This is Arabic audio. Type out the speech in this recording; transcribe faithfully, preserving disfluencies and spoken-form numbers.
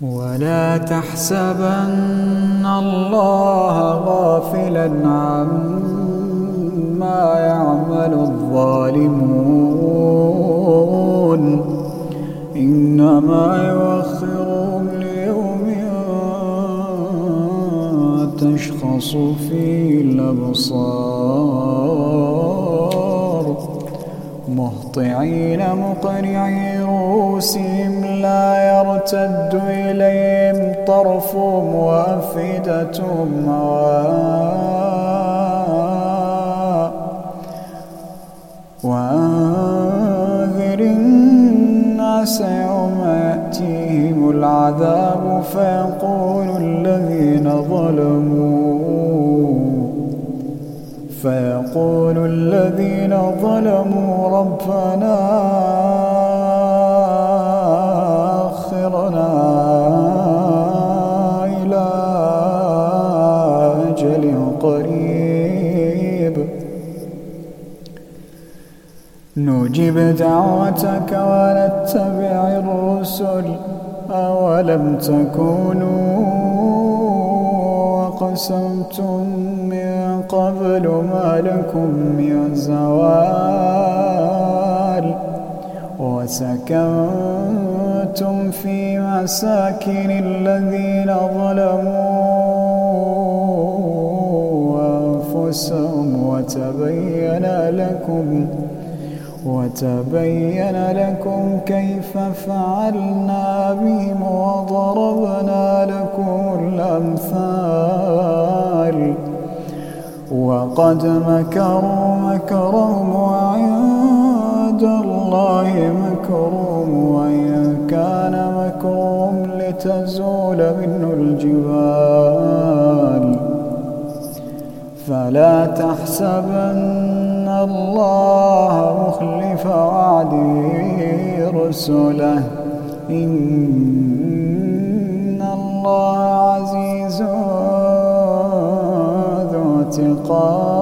ولا تحسبن الله غافلا عما يعمل الظالمون إنما يؤخرهم ليوم تشخص فيه الأبصار مهطعين مقنعي رؤوسهم لا يرتد إليهم طرفهم وأفئدتهم هواء وأنذر الناس يوم يأتيهم العذاب فيقول الذين ظلموا فيقول الذين ظلموا ربنا أخرنا إلى أجل قريب نجب دعوتك ونتبع الرسل أولم تكونوا أقسمتم من قبل ما لكم من زوال وسكنتم في مساكن الذين ظلموا أنفسهم وتبين لكم وتبين لكم كيف فعلنا بهم وضربنا لكم الأمثال وقد مكروا مكرهم وعند الله مكرهم وإن كان مكرهم لتزول منه الجبال فلا تحسبن الله مخلف وعده رسله إن الله عزيز ذو انتقام